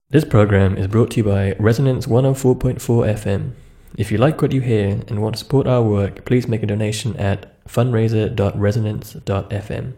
This program is brought to you by Resonance 104.4 FM. If you like what you hear and want to support our work, please make a donation at fundraiser.resonance.fm.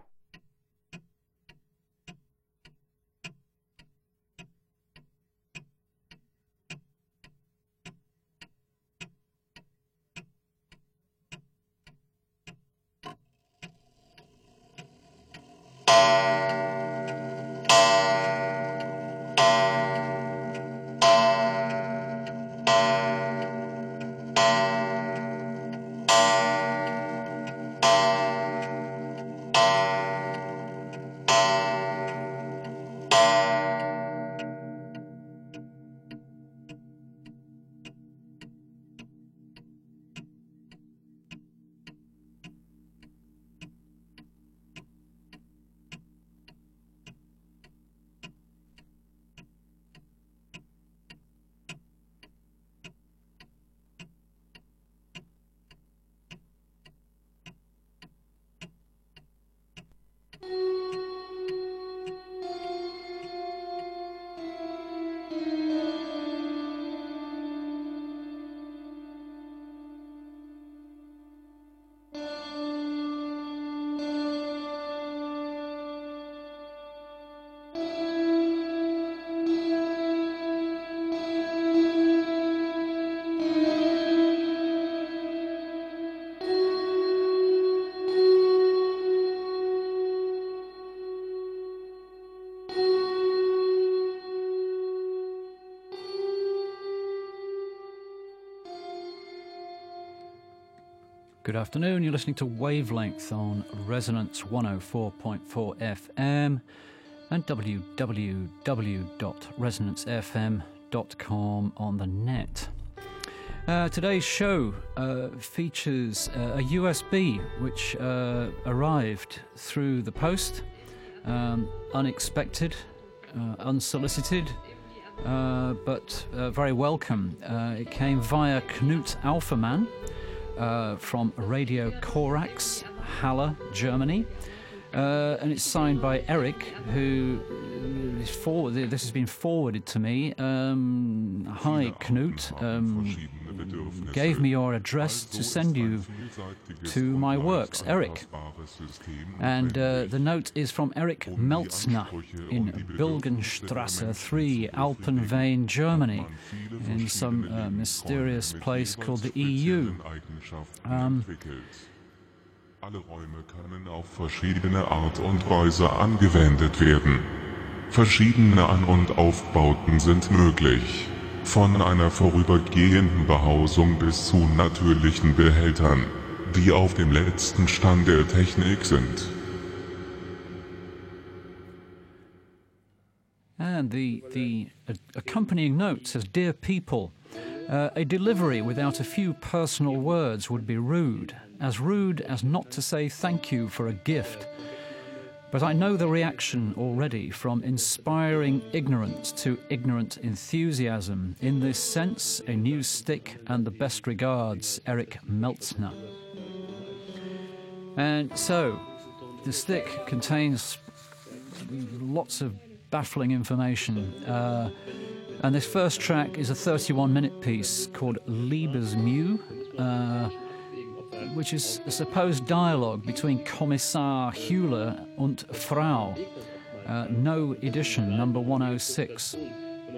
Good afternoon, you're listening to Wavelength on Resonance 104.4 FM and www.resonancefm.com on the net. Today's show features a USB which arrived through the post, unexpected, unsolicited, but very welcome. It came via Knut Alfermann, from Radio Korax, Halle, Germany, and it's signed by Eric, who is forwarded. This has been forwarded to me. Hi, Knut. Gave me your address to send you to my works, Eric. And the note is from Eric Meltzner in Bilgenstrasse 3, Alpenvein, Germany, in some mysterious place called the EU. Alle Räume können auf verschiedene Art und Weise angewendet werden. Verschiedene An- und Aufbauten sind möglich. Von einer vorübergehenden Behausung bis zu natürlichen Behältern, die auf dem letzten Stand der Technik sind. And the accompanying note says, "Dear people, a delivery without a few personal words would be rude as not to say thank you for a gift. But I know the reaction already, from inspiring ignorance to ignorant enthusiasm. In this sense, a new stick and the best regards, Eric Meltzner." And so, the stick contains lots of baffling information. And this first track is a 31-minute piece called Liebesmüh, which is a supposed dialogue between Kommissar Hüller und Frau. No edition, number 106. Mit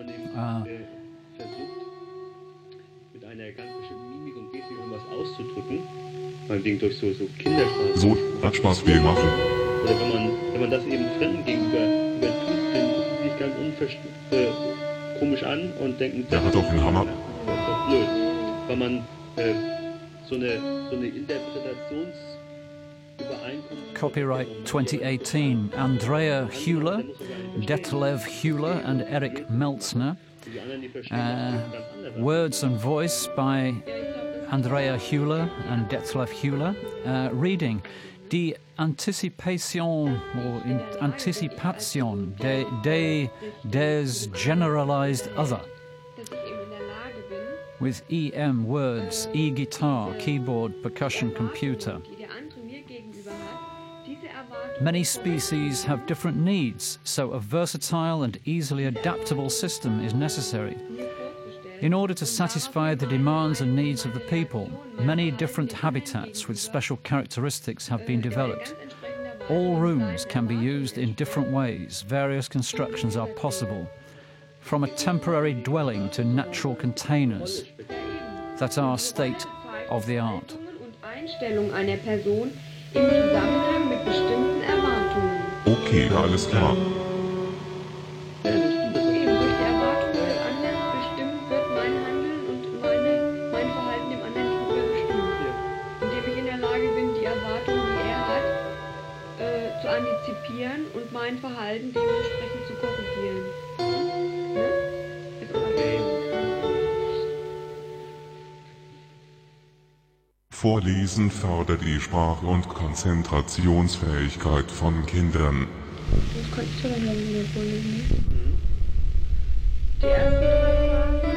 einer ganz bestimmten Mimik und Gestik irgendwas auszudrücken, meinetwegen durch so Kindersprache. So, hat Spaß, wir machen. Oder wenn man das eben Fremden gegenüber tut, dann gucken sie sich ganz komisch an und denken, Der hat doch einen Hammer. das ist doch blöd. Wenn man so eine Interpretationsübereinkunft. Copyright 2018. Andrea Hüller, Detlev Hüller and Eric Meltzner. Words and voice by Andrea Hüller and Detlev Hüller. Reading Die Anticipation or Anticipation des Generalized Other, with EM words, E-Guitar, Keyboard, Percussion, Computer. Many species have different needs, so a versatile and easily adaptable system is necessary. In order to satisfy the demands and needs of the people, many different habitats with special characteristics have been developed. All rooms can be used in different ways. Various constructions are possible, from a temporary dwelling to natural containers that are state of the art. Okay, alles klar. Und mein Verhalten dementsprechend zu korrigieren. Vorlesen fördert die Sprach- und Konzentrationsfähigkeit von Kindern. Das könntest du dann lang wieder vorlesen. Die ersten drei Phasen.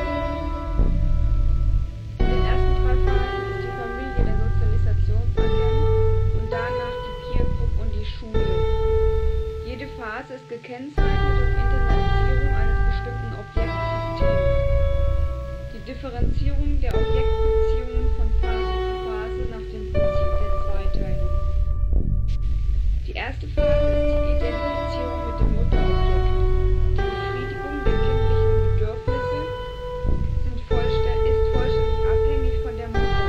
In den ersten drei Phasen ist die Familie der Sozialisationsagent und danach die Peer Group und die Schule. Jede Phase ist gekennzeichnet durch Internalisierung eines bestimmten Objektsystems. Die Differenzierung der Objektbeziehungen von Phase zu Phase nach dem Prinzip der Zweiteilung. Die erste Phase ist die Identifizierung mit dem Mutterobjekt. Die Befriedigung der kindlichen Bedürfnisse ist vollständig abhängig von der Mutter.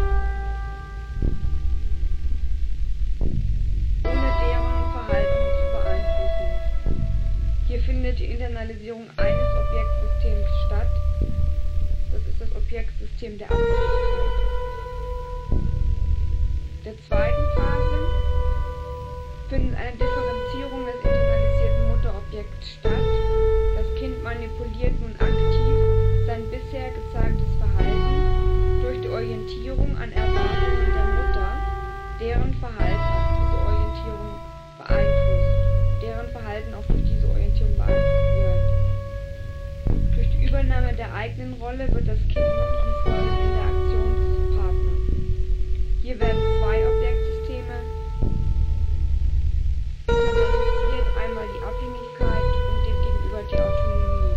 Ohne deren Verhalten zu beeinflussen. Hier findet die Internalisierung eines Objektsystems statt. Das ist das Objektsystem der Abhängigkeit. Der zweiten Phase findet eine Differenzierung des internalisierten Mutterobjekts statt. Das Kind manipuliert nun aktiv sein bisher gezeigtes Verhalten durch die Orientierung an Erwartungen der Mutter, deren Verhalten auf diese Orientierung beeinflusst wird. Durch die Übernahme der eigenen Rolle wird das Kind nun zum vollen Interaktionspartner. Hier werden zwei Objektsysteme internalisiert, einmal die Abhängigkeit und demgegenüber die Autonomie.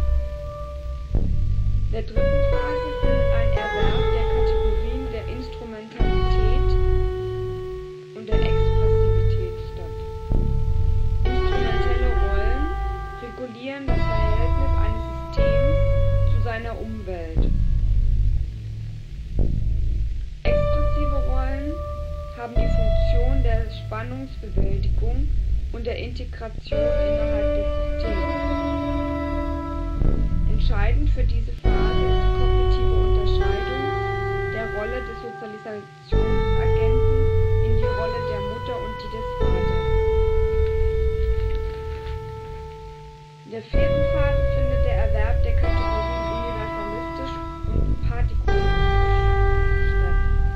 In der dritten Phase findet ein Erwerb der Kategorien der Instrumentalität und der Expressivität statt. Instrumentelle Rollen regulieren das Verhältnis eines Systems zu seiner Umwelt. Expressive Rollen haben die Funktion der Spannungsbewältigung und der Integration innerhalb des Systems. Entscheidend für diese Phase ist die kognitive Unterscheidung der Rolle des Sozialisationsagenten in die Rolle der Mutter und die des Vaters. In der vierten Phase findet der Erwerb der Kategorien universalistisch und partikulistisch statt.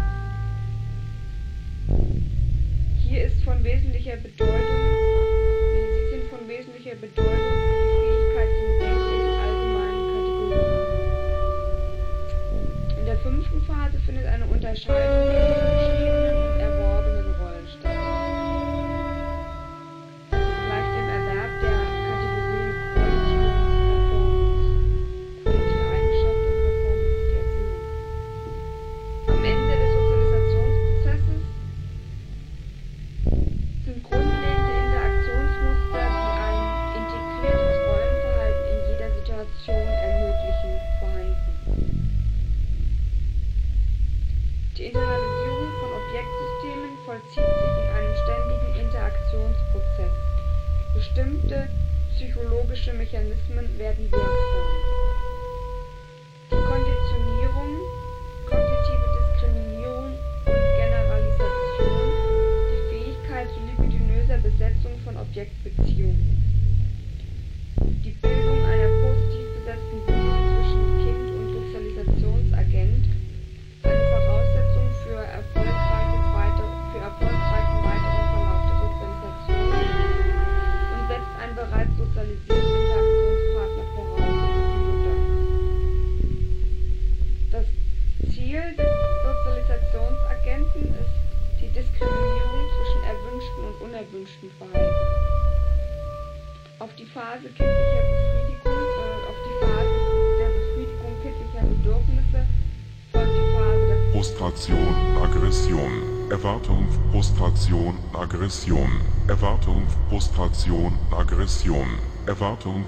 Hier ist von wesentlicher Bedeutung, die Fähigkeit zum Denken in allgemeinen Kategorien. In der fünften Phase findet eine Unterscheidung der zugeschriebenen und erworbenen Rollen statt. Gleich dem Erwerb der Kategorien Quality und Performance. Quality Eigenschaft und Performance die Erziehung. Am Ende des Sozialisationsprozesses sind grundlegende Interaktionsmuster, die ein integriertes Rollenverhalten in jeder Situation ermöglichen, vorhanden. Die Internalisierung von Objektsystemen vollzieht sich in einem ständigen Interaktionsprozess. Bestimmte psychologische Mechanismen werden wirksam. Die Konditionierung, kognitive Diskriminierung und Generalisation, die Fähigkeit zu libidinöser Besetzung von Objektbeziehungen. Die Bildung einer positiv besetzten Bindung zwischen Kind und Sozialisationsagent, eine Voraussetzung für erfolgreichen weiteren Verlauf der Sozialisation und setzt einen bereits sozialisierten Interaktionspartner voraus. Frustration, Aggression, Erwartung, Frustration, Aggression, Erwartung, Frustration, Aggression, Erwartung.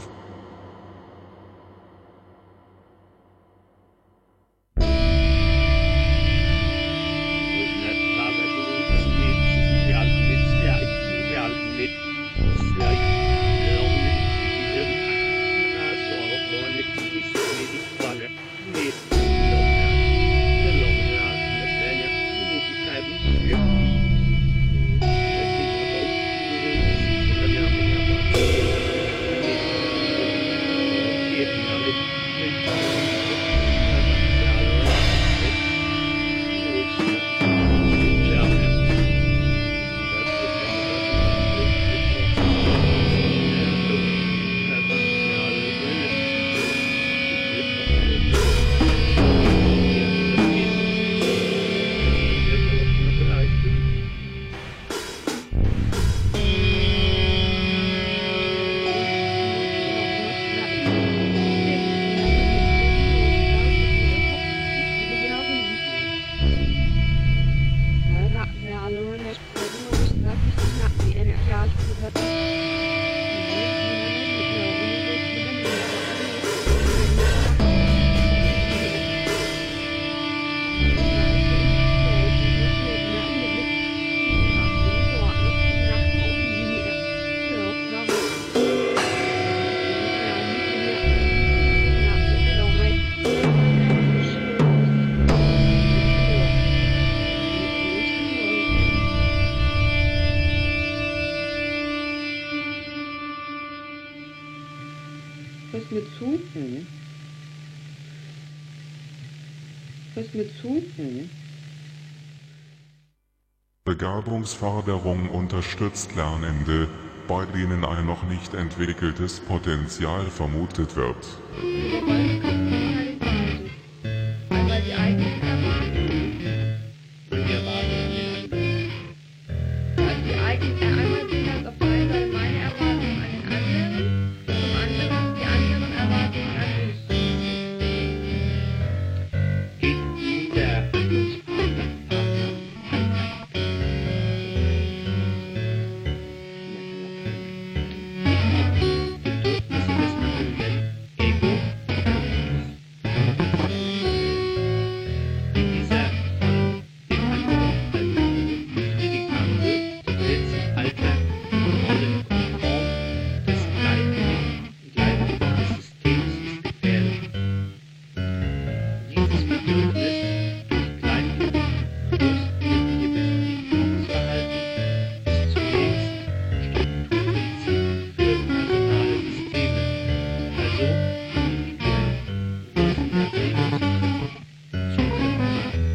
Hörst mir zu? Mhm. Hörst mir zu? Mhm. Begabungsförderung unterstützt Lernende, bei denen ein noch nicht entwickeltes Potenzial vermutet wird. Einmal die eigenen Erwartungen. Und die Erwartungen Also die eigenen, einmal sind das auf der einen Seite meine Erwartungen an den anderen, zum anderen die anderen Erwartungen an mich. geht nun der Handlungspartner Bedürfnisse des anderen, Ego, in dieser von dem anderen befriedigt handelt, setzt sich Alter rollenkonform des Gleichgewicht des Systems ist gefährdet. Dieses Bedürfnis durch Gleichgewicht plus ihr Befriedigungsverhalten ist zunächst Strukturprinzip für personale Systeme, also Individuen, Wesen der Regelsysteme, Zugriff.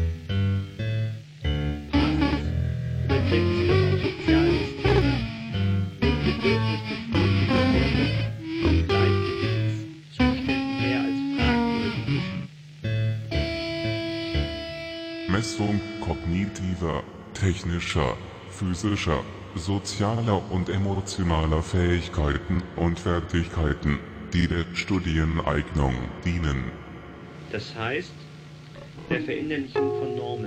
Praxis überträgt sich auf Sozialsysteme, wo Bedürfnisbefriedigung und Gleichgewichtszuständen mehr als fragwürdig ist. Messung kognitiver, technischer, physischer, sozialer und emotionaler Fähigkeiten und Fertigkeiten, die der Studieneignung dienen. Das heißt, der Verinnerlichung von Normen.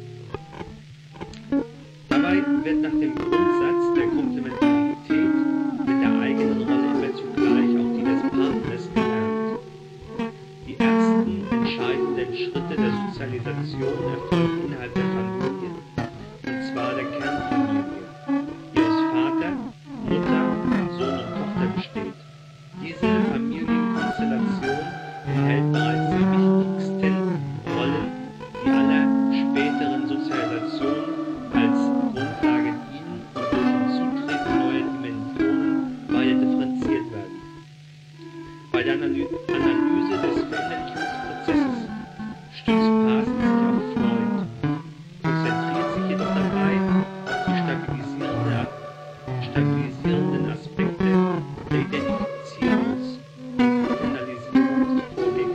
Dabei wird nach dem Grundsatz der Komplementarität mit der eigenen Rolle immer zugleich auch die des Partners gelernt. Die ersten entscheidenden Schritte der Sozialisation erfolgen innerhalb der Familie, und zwar der Kernfamilie, die aus Vater, Mutter, Sohn und Tochter besteht. Diese Familienkonstellation enthält bereits die wichtigsten Rollen, die aller späteren Sozialisation als Grundlage dienen und durch Hinzutreten neuer Dimensionen weiter differenziert werden. Bei der Analyse des Verinnerlichungsprozesses stützt Parsons sich auf Freud, konzentriert sich jedoch dabei auf die stabilisierenden Aspekte der Identifizierungs- und Internalisierungslogik.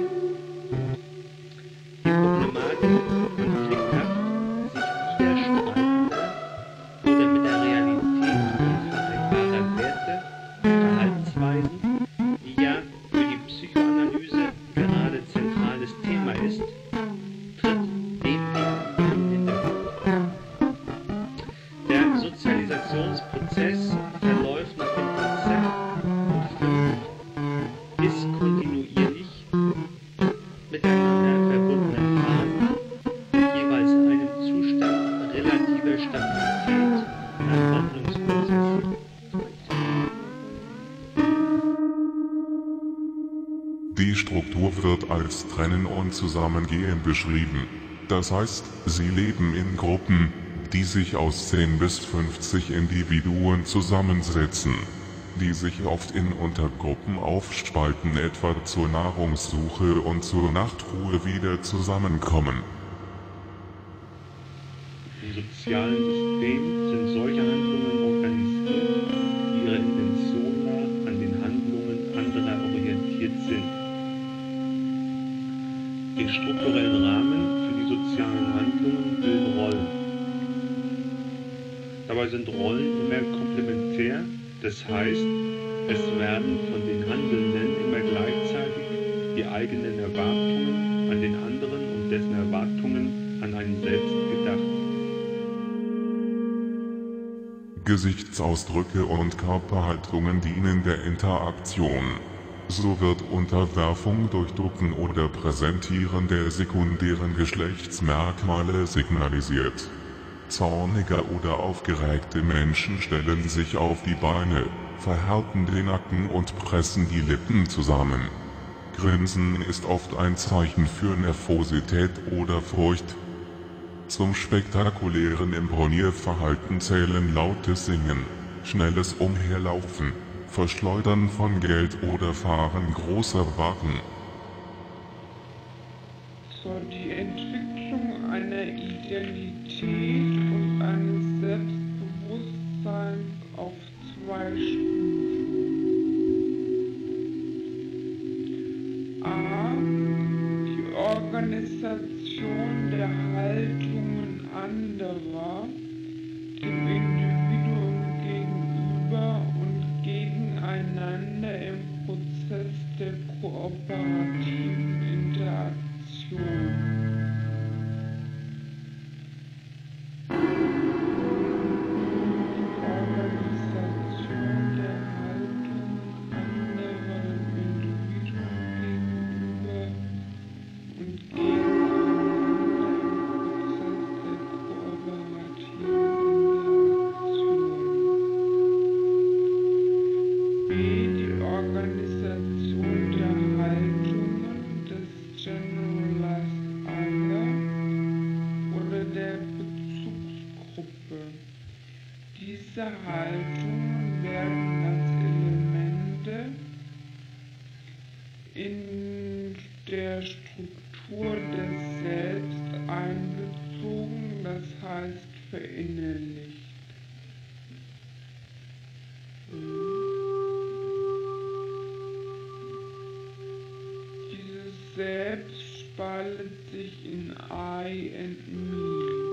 Die Problematik konflikthaft, sich widerstreitender oder mit der Realität unvereinbarer Werte und Verhaltensweisen, die ja für die Psychoanalyse gerade Die Struktur wird als Trennen und Zusammengehen beschrieben. Das heißt, sie leben in Gruppen, die sich aus 10 bis 50 Individuen zusammensetzen, die sich oft in Untergruppen aufspalten, etwa zur Nahrungssuche und zur Nachtruhe wieder zusammenkommen. Im sozialen System sind solche Handlungen organisiert, die ihrer Intention nach an den Handlungen anderer orientiert sind. Den strukturellen Rahmen für die sozialen Handlungen bilden Rollen. Dabei sind Rollen immer komplementär, das heißt, es werden von den Handelnden immer gleichzeitig die eigenen Erwartungen an den anderen und dessen Erwartungen an einen selbst gedacht. Gesichtsausdrücke und Körperhaltungen dienen der Interaktion. So wird Unterwerfung durch Ducken oder Präsentieren der sekundären Geschlechtsmerkmale signalisiert. Zornige oder aufgeregte Menschen stellen sich auf die Beine, verhärten den Nacken und pressen die Lippen zusammen. Grinsen ist oft ein Zeichen für Nervosität oder Furcht. Zum spektakulären Imponierverhalten zählen lautes Singen, schnelles Umherlaufen, Verschleudern von Geld oder Fahren großer Wagen. So, die Entwicklung einer Identität und eines Selbstbewusstseins auf 2 Stufen. A. Die Organisation der Haltungen anderer, dem Individuum gegenüber und gegeneinander im Prozess der kooperativen Interaktion. Organisation der Haltung anderer dem Individuum gegenüber und gegeneinander im Prozess der kooperativen Interaktion. B. Die Organisation der Haltungen des Generalized Other oder der Bezugsgruppe. Diese Haltungen werden als Elemente in der Struktur des Selbst einbezogen, das heißt verinnerlicht. Dieses Selbst spaltet sich in I and Me.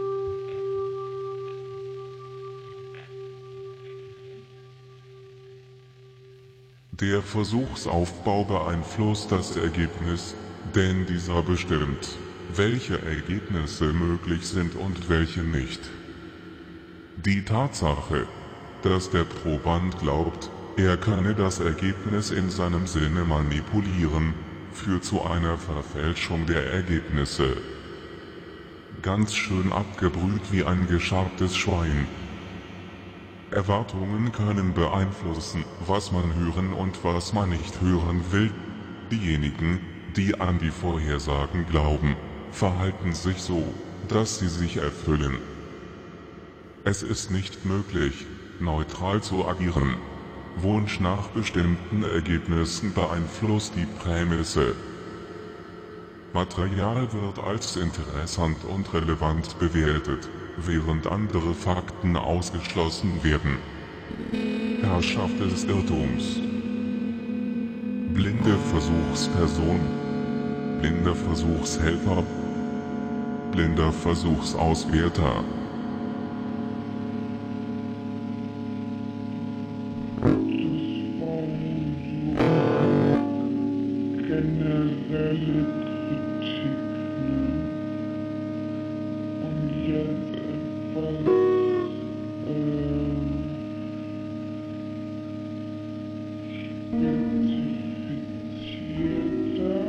Der Versuchsaufbau beeinflusst das Ergebnis, denn dieser bestimmt, welche Ergebnisse möglich sind und welche nicht. Die Tatsache, dass der Proband glaubt, er könne das Ergebnis in seinem Sinne manipulieren, führt zu einer Verfälschung der Ergebnisse. Ganz schön abgebrüht wie ein geschabtes Schwein. Erwartungen können beeinflussen, was man hören und was man nicht hören will. Diejenigen, die an die Vorhersagen glauben, verhalten sich so, dass sie sich erfüllen. Es ist nicht möglich, neutral zu agieren. Wunsch nach bestimmten Ergebnissen beeinflusst die Prämisse. Material wird als interessant und relevant bewertet, während andere Fakten ausgeschlossen werden. Herrschaft des Irrtums. Blinde Versuchsperson, blinder Versuchshelfer, blinder Versuchsauswerter. Generelle Kritik, und jetzt etwas spezifizierter.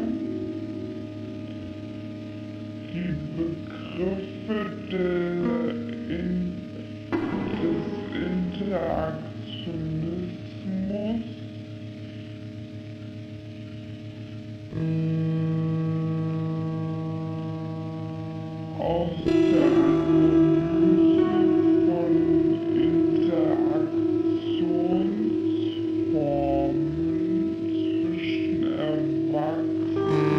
Die Begriffe des Interaktionismus Aus der Analyse von Interaktionsformen zwischen Erwachsenen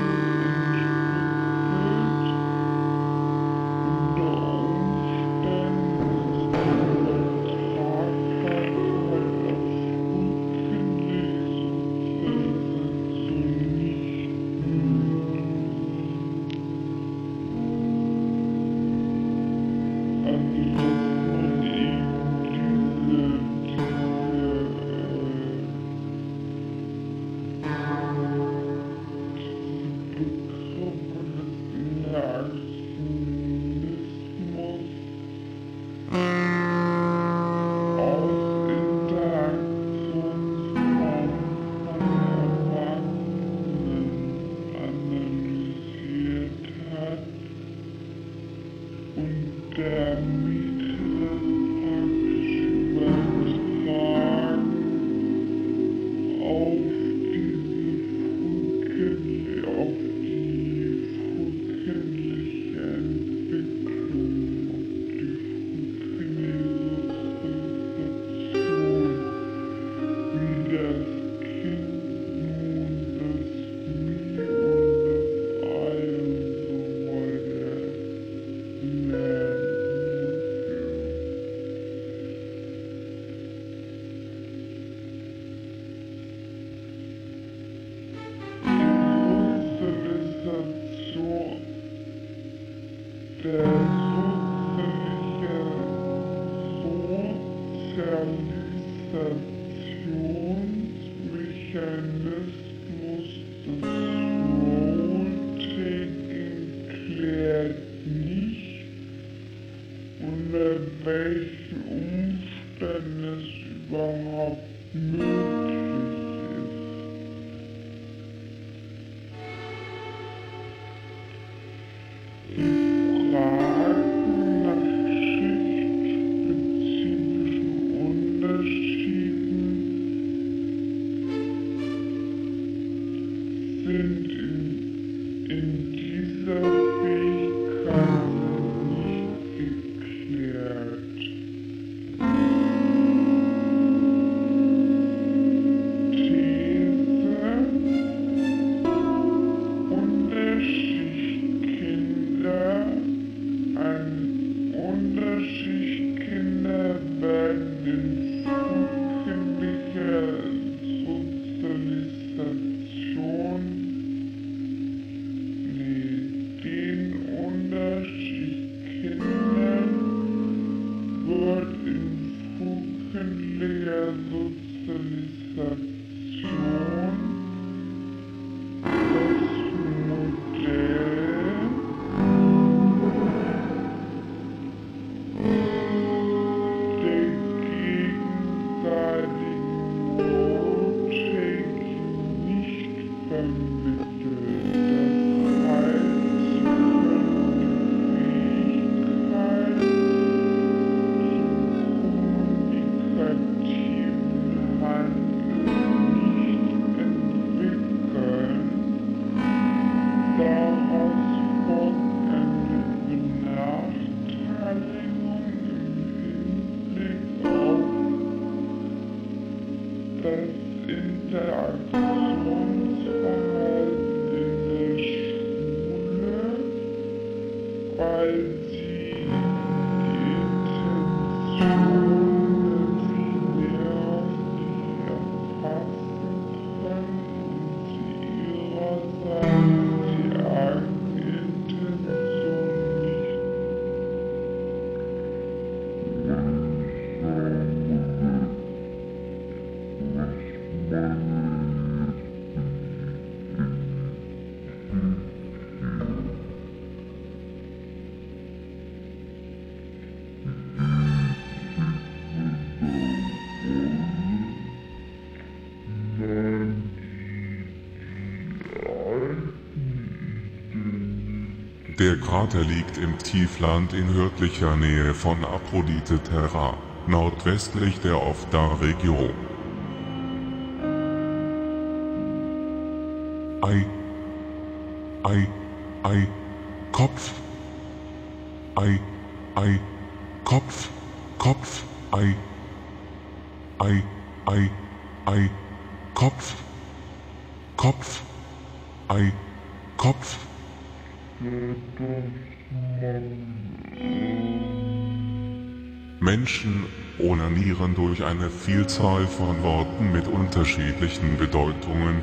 der Mittelachsübertragen auf die frühkindliche Entwicklung, auf die frühkindliche Sozialisation, wie das Kind nun das Mir und das I und so weiter lernen. Der Sozialisationsmechanismus des Role-Taking klärt nicht, unter welchen Umständen es überhaupt möglich ist. Fragen nach schichtspezifischen Unterschieden sind in dieser Fähigkeit nicht geklärt. These: Unterschichtkinder werden in frühkindlicher Sozialisation den Unterschichtkindern wird in frühkindlicher Sozialisation das Modell der gegenseitigen Role-Taking nicht vermittelt. Das heißt, sie können die Fähigkeit zum kommunikativen Handeln nicht entwickeln. Daraus folgt eine Benachteiligung im Hinblick auf das Interaktionsverhalten in der Schule, weil sie die Intention des Lehrers nicht erfassen können und sie ihrerseits die eigene Intention nicht Der Krater liegt im Tiefland in örtlicher Nähe von Aphrodite Terra, nordwestlich der Ofda-Region. Ei, Ei, Ei, Kopf, Ei, Ei, Kopf, Kopf, Ei, Ei, Ei, Ei, Kopf, Kopf, Ei, Kopf. Menschen onanieren durch eine Vielzahl von Worten mit unterschiedlichen Bedeutungen.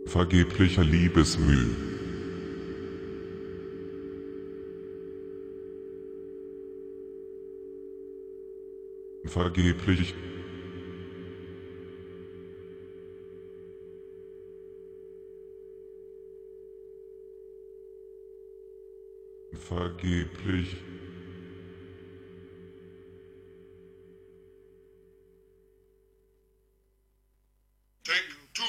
vergeblicher Liebesmüh. Vergeblich. Vergeblich. Take two.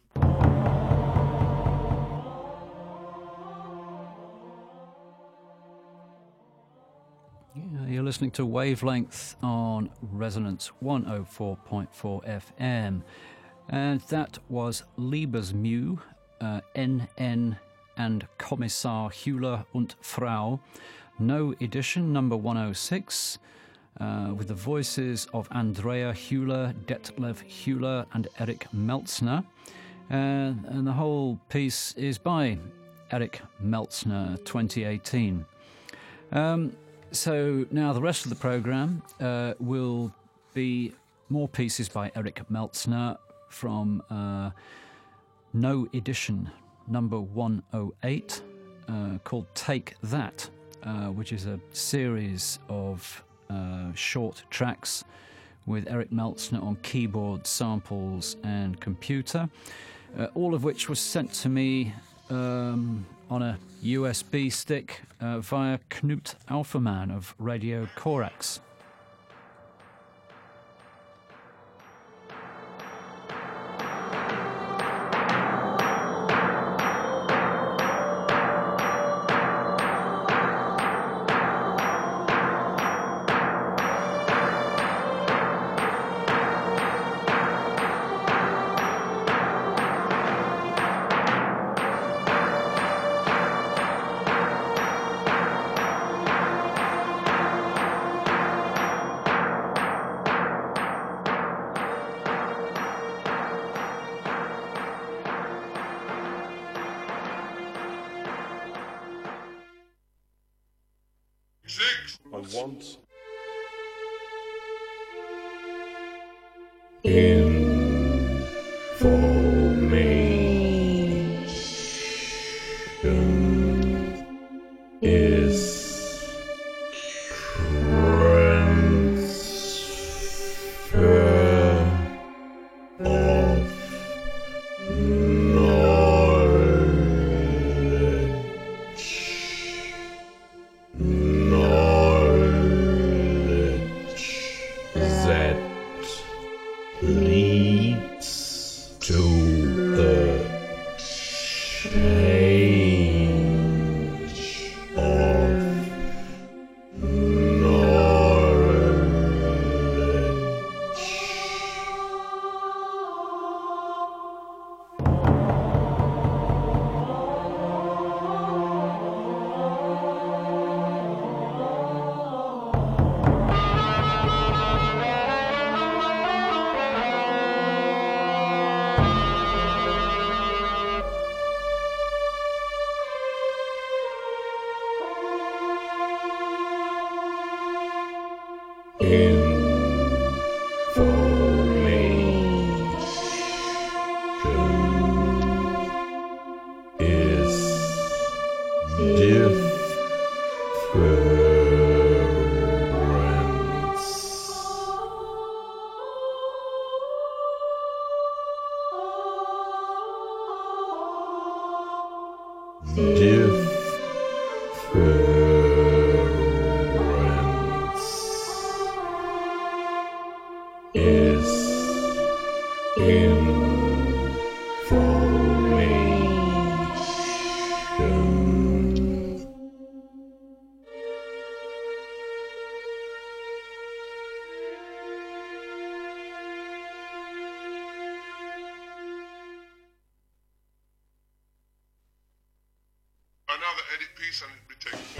You're listening to Wavelength on Resonance 104.4 FM. And that was Liebesmüh, NN and Kommissar Hüller und Frau, No Edition, number 106, with the voices of Andrea Hüller, Detlev Hüller and Eric Meltzner. And the whole piece is by Eric Meltzner, 2018. So now the rest of the programme will be more pieces by Eric Meltzner from No Edition, number 108, called Take That, which is a series of short tracks with Eric Meltzner on keyboard, samples and computer, all of which was sent to me on a USB stick via Knut Alpherman of Radio Corax. I want information is transfer of knowledge that leads to the change of another edit piece and it will take 4.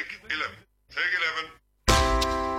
Take 11. Take 11.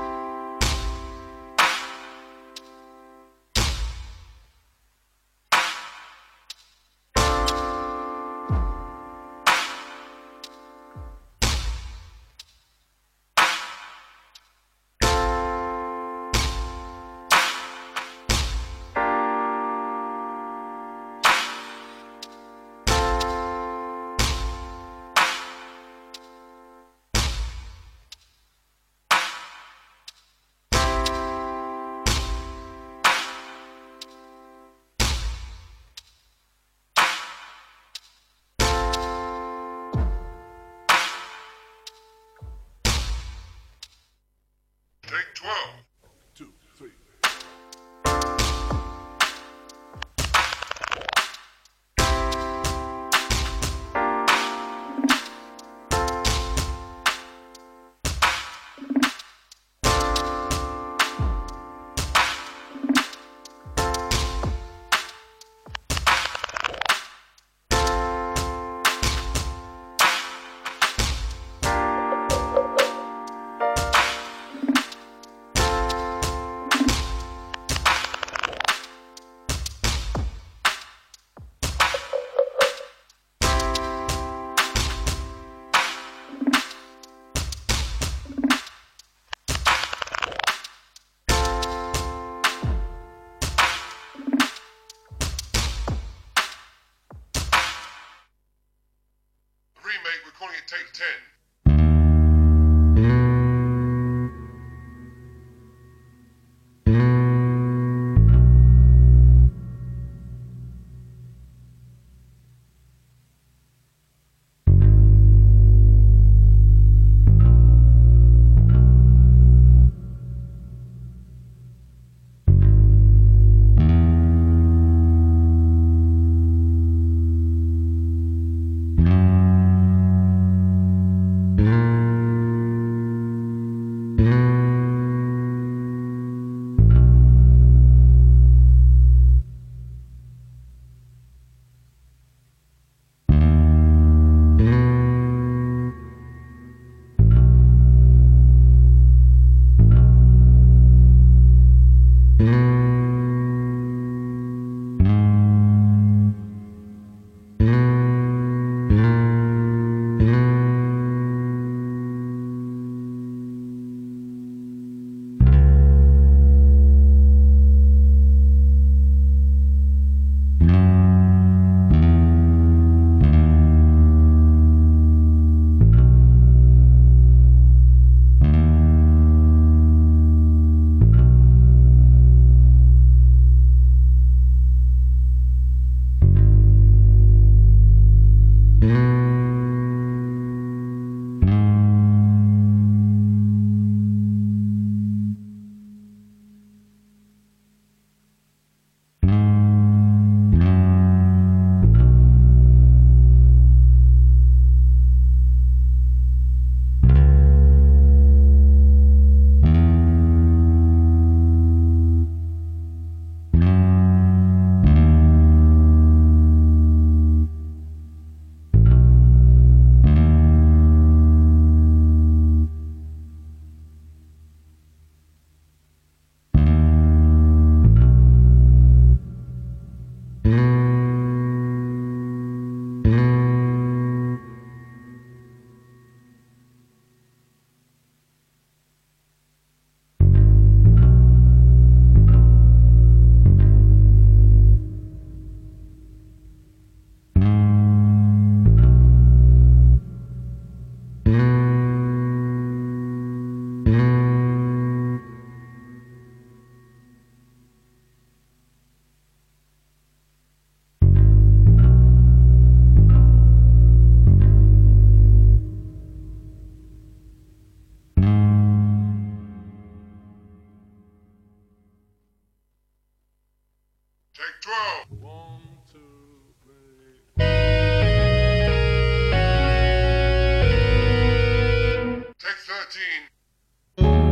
Take 12. 2, 3. Remake, we're calling it take 10. Take 12. 1, 2, 3. Take 13.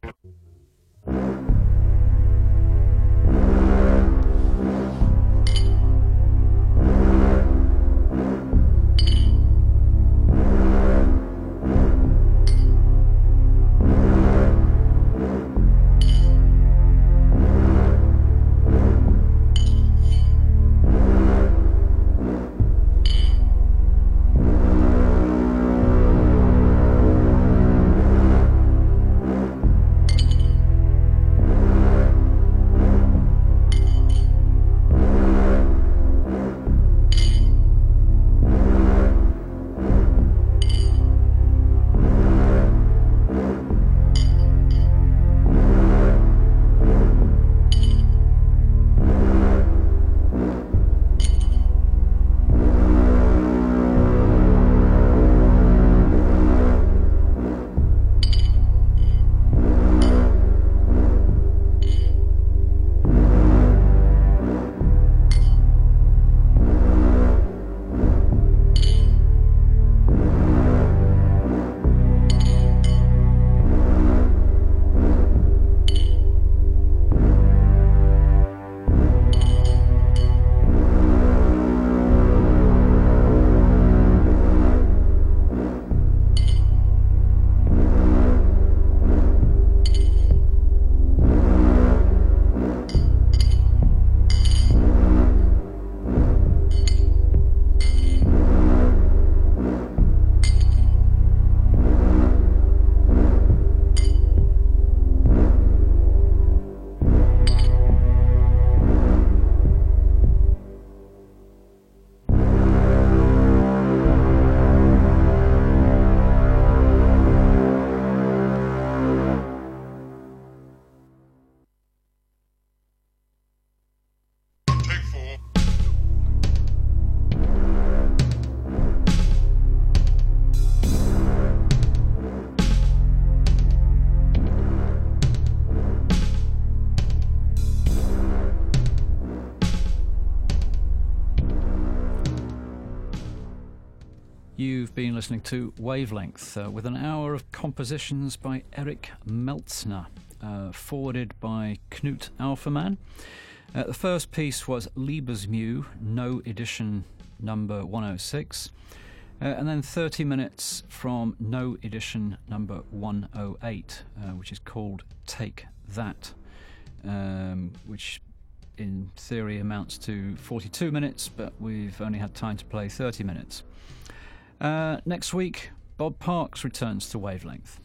You've been listening to Wavelength with an hour of compositions by Eric Meltzner, forwarded by Knut Alpherman. The first piece was Liebesmüh, No Edition number 106, and then 30 minutes from No Edition number 108, which is called Take That, which in theory amounts to 42 minutes, but we've only had time to play 30 minutes. Next week, Bob Parks returns to Wavelength.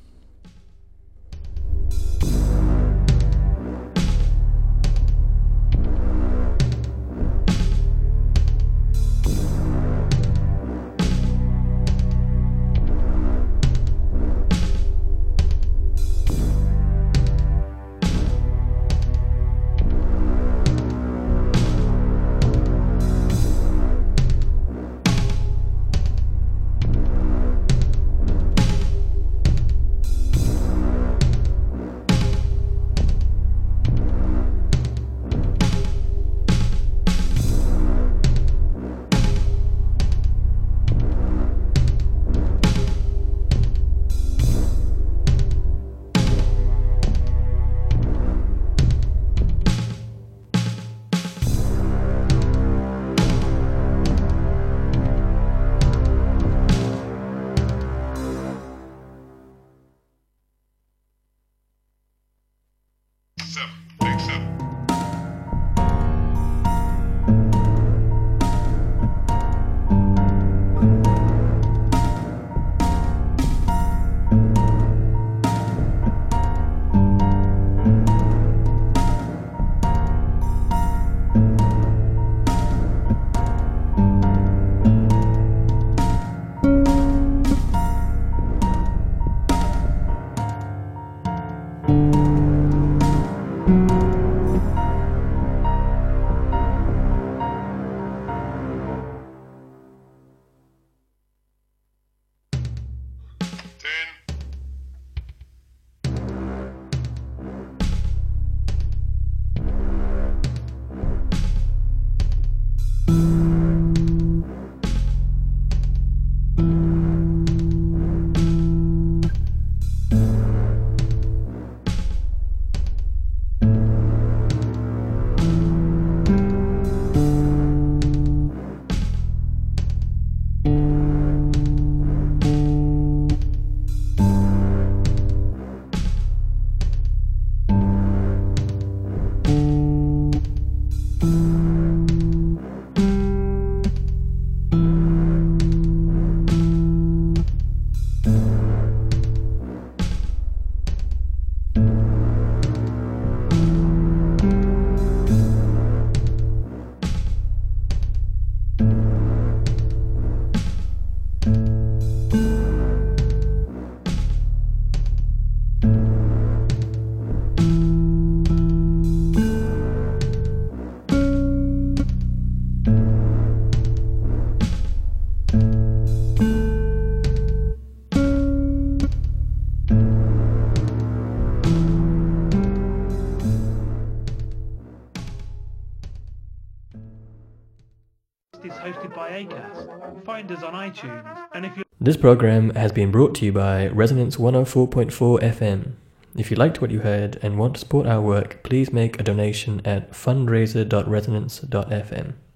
podcast is hosted by Acast. Find us on iTunes, and if you This program has been brought to you by Resonance 104.4 FM. If you liked what you heard and want to support our work, please make a donation at fundraiser.resonance.fm.